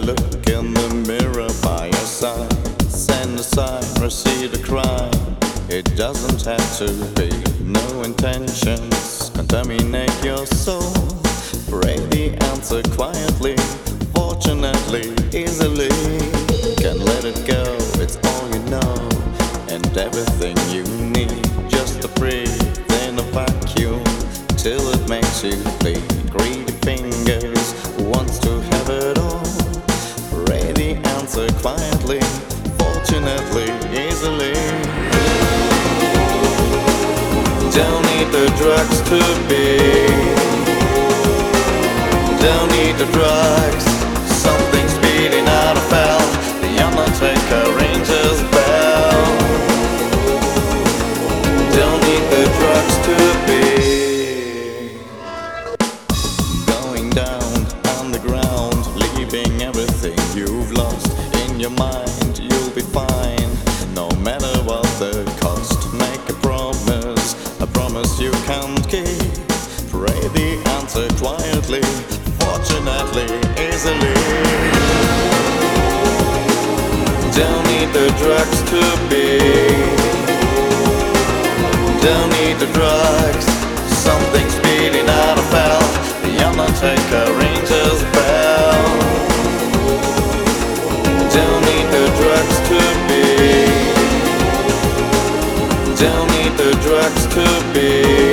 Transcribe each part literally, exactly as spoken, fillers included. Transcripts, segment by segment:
look in the mirror by your side. Send a sign, receive a crime. It doesn't have to be. No intentions contaminate your soul. Pray the answer quietly, fortunately, easily. Can't let it go, it's all you know, and everything you need. Just to breathe in a vacuum till it makes you bleed. Greedy fingers wants to have it all. Pray the answer quietly, fortunately, easily. Don't need the drugs to be. Don't need the drugs. Something speeding out of hell. The Undertaker rings his bell. Don't need the drugs to be. Going down on the ground, leaving everything you've lost. In your mind, you'll be fine, no matter what the cost. Make a promise, a promise you can't keep. Pray the answer quietly, fortunately, easily. Don't need the drugs to be. Don't need the drugs. Something speeding out of hell. The Undertaker rings his bell. Don't need the drugs to be. Don't need the drugs to be.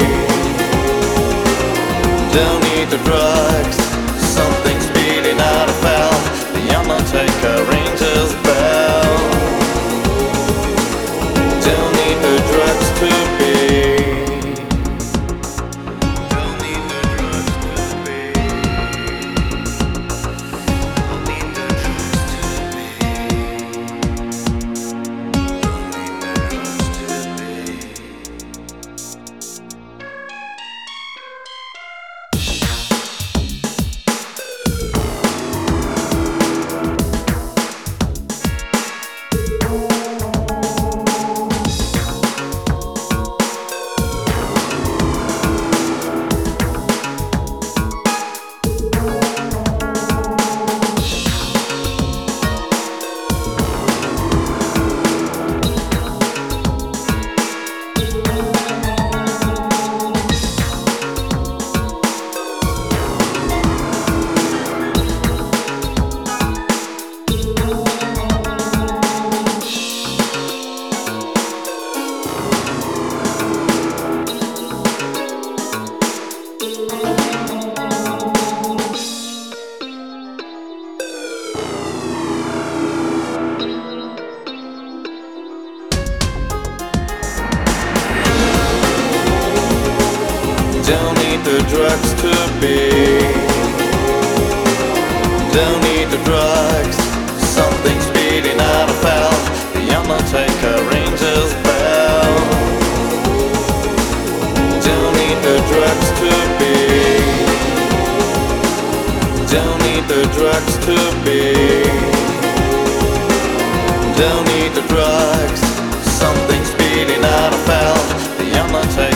Don't need the drugs. Something speeding out of hell. The Undertaker rings his bell. Don't need the drugs to be. Don't need the drugs to be. Don't need the drugs to be. Don't need the drugs to be. Don't need the drugs to be. Don't need the drugs. Something speeding out of hell. The Undertaker rings his bell. Don't need the drugs to be. Don't need the drugs to be. Don't need the drugs. Something speeding out of hell. The Undertaker